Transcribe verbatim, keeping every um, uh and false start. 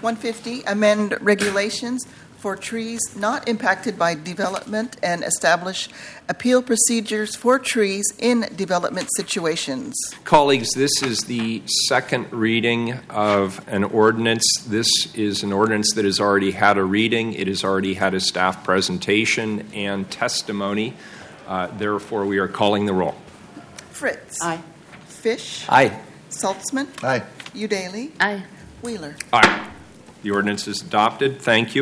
one fifty, amend regulations for trees not impacted by development and establish appeal procedures for trees in development situations. Colleagues, this is the second reading of an ordinance. This is an ordinance that has already had a reading. It has already had a staff presentation and testimony. Uh, therefore, we are calling the roll. Fritz. Aye. Fish. Aye. Saltzman. Aye. Udaly. Aye. Wheeler. Aye. The ordinance is adopted. Thank you.